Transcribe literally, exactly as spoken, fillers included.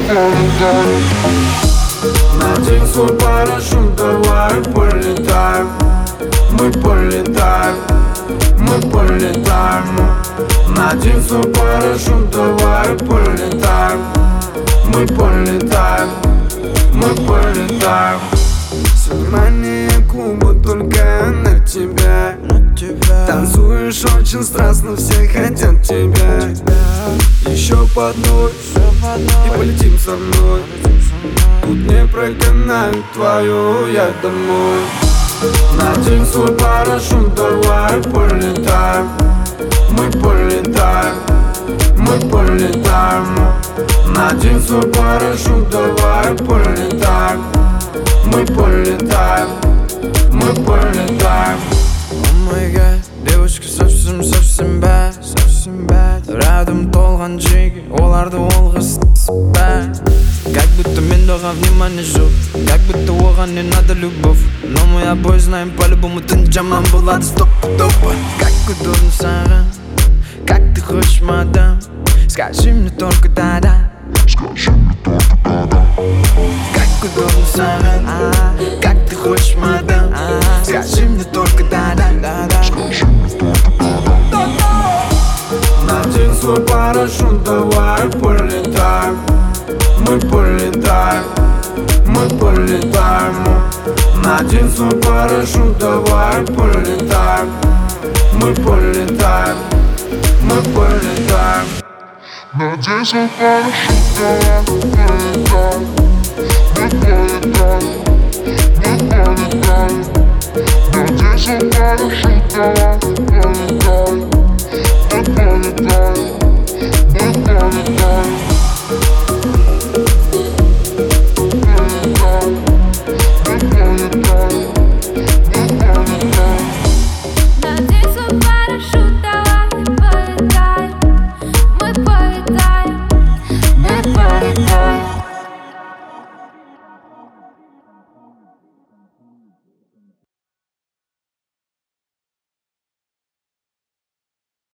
Надень свой парашют, давай полетаем. Мы полетаем, мы полетаем. Надень свой парашют, давай полетаем. Мы полетаем, мы полетаем. Все внимание клуба только на тебя. Танцуешь очень страстно, все хотят тебя. Еще по одной и полетим со мной. Тут не прогоняют твою, я домой. Надень свой парашют, давай полетаем. Мы полетаем, мы полетаем. Надень свой парашют, давай полетаем. Мы полетаем, мы полетаем. О май гад, девочка совсем-совсем bad, совсем bad. Рядом толған жиги, оларды олға с***бad. Как будто мен доған внимание жоқ, как будто оған не надо любовь. Но мы обои знаем, по-любому ты жаман болады стопудово. Как удобно саған, как ты хочешь, мадам. Скажи мне только да-да. Скажи мне только да-да. Как удобно саған, как ты хочешь, мадам. Скажи мне только да-да. Скажи мне только да-да. Надень свой парашют, давай полетаем. Мы полетаем, мы полетаем. Надень свой парашют, давай полетаем. Мы полетаем, мы полетаем. Надень свой парашют, давай.